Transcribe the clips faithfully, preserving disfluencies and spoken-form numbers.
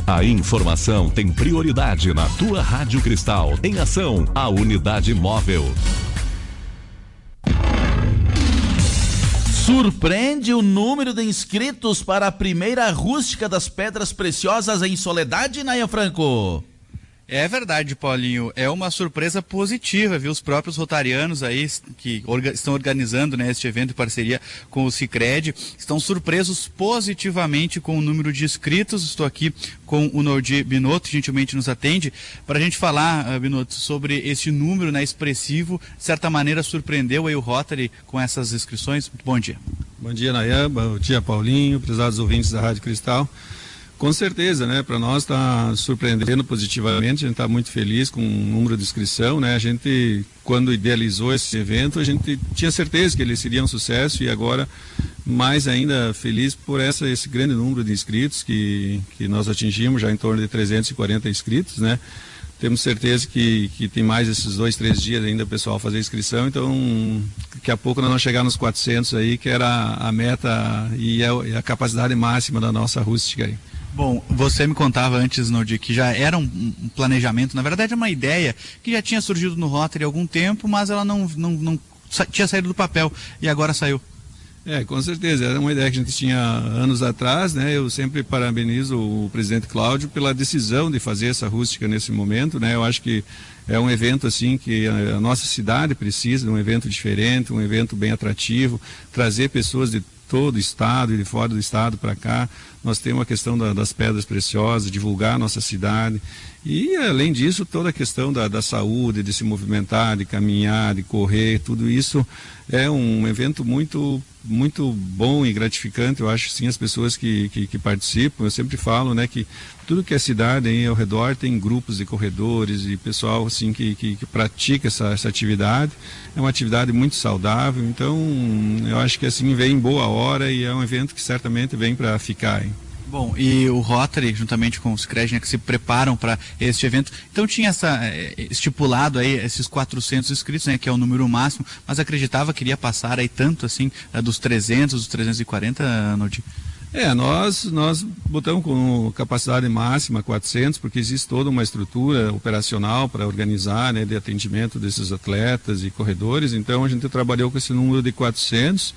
A informação tem prioridade na tua Rádio Cristal. Em ação, a unidade móvel. Surpreende o número de inscritos para a primeira rústica das Pedras Preciosas em Soledade, Nayan Franco. É verdade, Paulinho, é uma surpresa positiva, viu? Os próprios rotarianos aí que orga- estão organizando, né, este evento em parceria com o Sicredi, estão surpresos positivamente com o número de inscritos. Estou aqui com o Nordir Binotto, gentilmente nos atende, para a gente falar, uh, Binotto, sobre esse número, né, expressivo. De certa maneira surpreendeu aí o Rotary com essas inscrições. Muito bom dia. Bom dia, Nayan, bom dia, Paulinho, prezados ouvintes da Rádio Cristal. Com certeza, né? Para nós está surpreendendo positivamente, a gente está muito feliz com o número de inscrição, né? A gente, quando idealizou esse evento, a gente tinha certeza que ele seria um sucesso e agora mais ainda feliz por essa, esse grande número de inscritos que, que nós atingimos, já em torno de trezentos e quarenta inscritos, né? Temos certeza que, que tem mais esses dois, três dias ainda o pessoal fazer inscrição, então daqui a pouco nós vamos chegar nos quatrocentos aí, que era a meta e a capacidade máxima da nossa rústica aí. Bom, você me contava antes, Nordir, que já era um, um planejamento, na verdade é uma ideia que já tinha surgido no Rotary há algum tempo, mas ela não, não, não sa- tinha saído do papel e agora saiu. É, com certeza, era uma ideia que a gente tinha anos atrás, né? Eu sempre parabenizo o presidente Cláudio pela decisão de fazer essa rústica nesse momento, né? Eu acho que é um evento assim que a, a nossa cidade precisa de um evento diferente, um evento bem atrativo, trazer pessoas de todo o estado e de fora do estado para cá. Nós temos a questão da, das pedras preciosas, divulgar a nossa cidade e, além disso, toda a questão da, da saúde, de se movimentar, de caminhar, de correr, tudo isso é um evento muito, muito bom e gratificante. Eu acho, sim, as pessoas que, que, que participam, eu sempre falo, né, que tudo que é cidade aí ao redor tem grupos de corredores e pessoal, assim, que, que, que pratica essa, essa atividade. É uma atividade muito saudável, então eu acho que, assim, vem em boa hora e é um evento que certamente vem para ficar, hein? Bom, e o Rotary, juntamente com os Sicredi, né, que se preparam para este evento, então tinha essa, estipulado aí esses quatrocentos inscritos, né, que é o número máximo, mas acreditava que iria passar aí tanto assim, dos trezentos, dos trezentos e quarenta, Nordir? É, nós, nós botamos com capacidade máxima quatrocentos, porque existe toda uma estrutura operacional para organizar, né, de atendimento desses atletas e corredores, então a gente trabalhou com esse número de quatrocentos,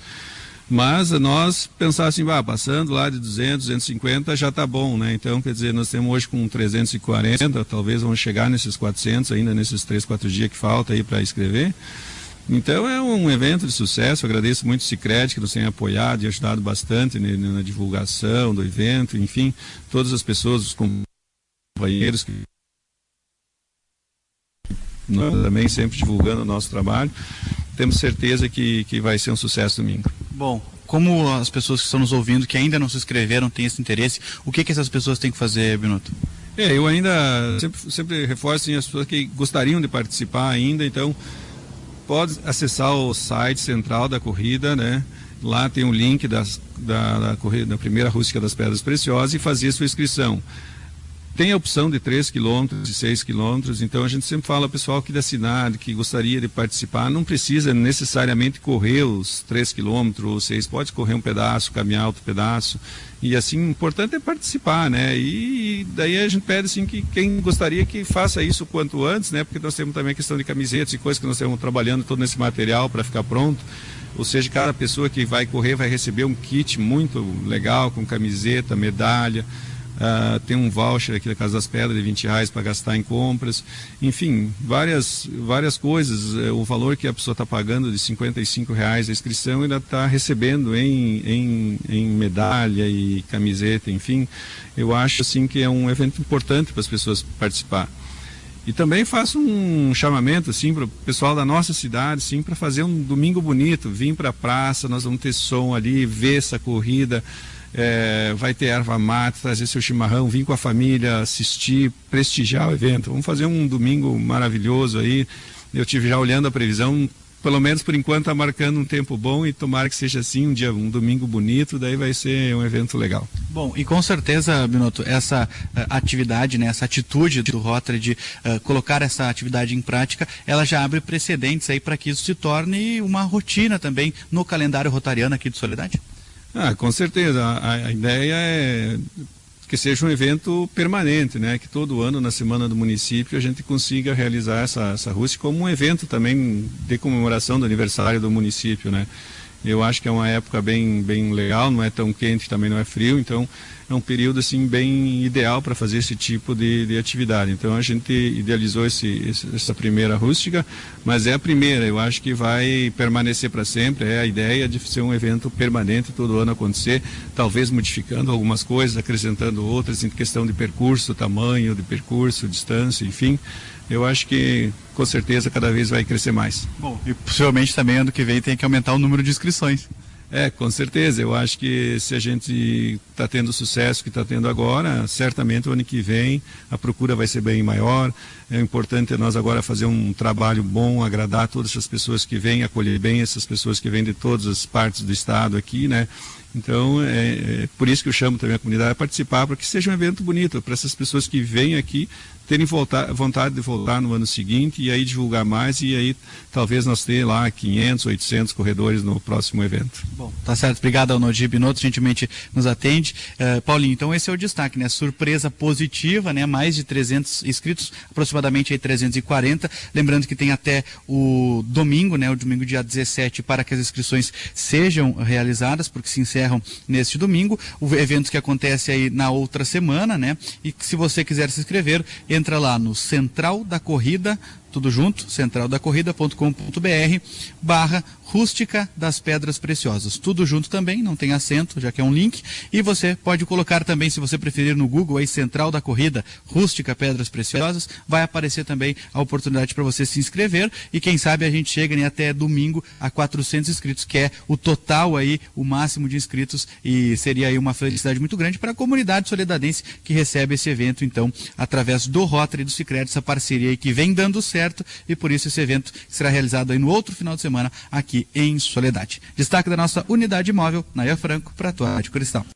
mas nós pensássemos, ah, passando lá de duzentos, duzentos e cinquenta já está bom, né? Então, quer dizer, nós temos hoje com trezentos e quarenta, talvez vamos chegar nesses quatrocentos ainda nesses três, quatro dias que falta aí para escrever. Então é um evento de sucesso. Eu agradeço muito o Sicredi que nos tem apoiado e ajudado bastante né, na divulgação do evento, enfim, todas as pessoas, os companheiros que nós também sempre divulgando o nosso trabalho. Temos certeza que, que vai ser um sucesso domingo. Bom, como as pessoas que estão nos ouvindo, que ainda não se inscreveram, têm esse interesse, o que, que essas pessoas têm que fazer, Binotto? É, eu ainda sempre, sempre reforço assim, as pessoas que gostariam de participar ainda, então pode acessar o site central da corrida, né? Lá tem um link das, da, da, corrida, da primeira rústica das Pedras Preciosas e fazer sua inscrição. Tem a opção de três quilômetros e seis quilômetros, então a gente sempre fala ao pessoal aqui da cidade que gostaria de participar, não precisa necessariamente correr os três quilômetros ou seis, pode correr um pedaço, caminhar outro pedaço, e assim, o importante é participar, né? E daí a gente pede assim que quem gostaria que faça isso o quanto antes, né? Porque nós temos também a questão de camisetas e coisas que nós estamos trabalhando todo nesse material para ficar pronto. Ou seja, cada pessoa que vai correr vai receber um kit muito legal, com camiseta, medalha. Uh, tem um voucher aqui da Casa das Pedras de vinte reais para gastar em compras, enfim, várias, várias coisas. O valor que a pessoa está pagando de cinquenta e cinco reais a inscrição ainda está recebendo em, em, em medalha e camiseta, enfim. Eu acho assim que é um evento importante para as pessoas participar. E também faço um chamamento assim para o pessoal da nossa cidade, sim, para fazer um domingo bonito, vir para a praça, nós vamos ter som ali, ver essa corrida. É, vai ter erva mate, trazer seu chimarrão, vir com a família, assistir, prestigiar o evento. Vamos fazer um domingo maravilhoso aí. Eu tive já olhando a previsão, pelo menos por enquanto está marcando um tempo bom e tomara que seja assim, um dia, um domingo bonito, daí vai ser um evento legal. Bom, e com certeza, Binotto, essa uh, atividade, né, essa atitude do Rotary de uh, colocar essa atividade em prática, ela já abre precedentes aí para que isso se torne uma rotina também no calendário rotariano aqui de Soledade? Ah, com certeza. A, a ideia é que seja um evento permanente, né? Que todo ano, na Semana do Município, a gente consiga realizar essa, essa rústica como um evento também de comemoração do aniversário do município, né? Eu acho que é uma época bem, bem legal, não é tão quente, também não é frio, então é um período assim bem ideal para fazer esse tipo de, de atividade. Então a gente idealizou esse, esse, essa primeira rústica, mas é a primeira, eu acho que vai permanecer para sempre, é a ideia de ser um evento permanente, todo ano acontecer, talvez modificando algumas coisas, acrescentando outras em questão de percurso, tamanho de percurso, distância, enfim. Eu acho que, com certeza, cada vez vai crescer mais. Bom, e possivelmente também ano que vem tem que aumentar o número de inscrições. É, com certeza. Eu acho que se a gente está tendo o sucesso que está tendo agora, certamente o ano que vem a procura vai ser bem maior. É importante nós agora fazer um trabalho bom, agradar todas essas pessoas que vêm, acolher bem essas pessoas que vêm de todas as partes do estado aqui, né? Então, é, é por isso que eu chamo também a comunidade a participar, para que seja um evento bonito, para essas pessoas que vêm aqui terem voltar, vontade de voltar no ano seguinte e aí divulgar mais e aí talvez nós tenhamos lá quinhentos, oitocentos corredores no próximo evento. Bom, tá certo. Obrigado ao Nodir Binotto, gentilmente nos atende. Uh, Paulinho, então esse é o destaque, né? Surpresa positiva, né? Mais de trezentos inscritos, aproximadamente aí trezentos e quarenta. Lembrando que tem até o domingo, né? O domingo dia dezessete, para que as inscrições sejam realizadas, porque se encerram neste domingo. O evento que acontece aí na outra semana, né? E se você quiser se inscrever, entra lá no Central da Corrida, tudo junto, central da corrida ponto com ponto br, barra Rústica das Pedras Preciosas. Tudo junto também, não tem acento, já que é um link. E você pode colocar também, se você preferir, no Google, aí, Central da Corrida, Rústica Pedras Preciosas. Vai aparecer também a oportunidade para você se inscrever. E quem sabe a gente chega, né, até domingo a quatrocentos inscritos, que é o total aí, o máximo de inscritos. E seria aí uma felicidade muito grande para a comunidade soledadense que recebe esse evento, então, através do Rotary e do Sicredi, essa parceria aí que vem dando certo. E por isso esse evento será realizado aí no outro final de semana aqui em Soledade. Destaque da nossa unidade móvel, Naya Franco, para a tua Rádio Cristal.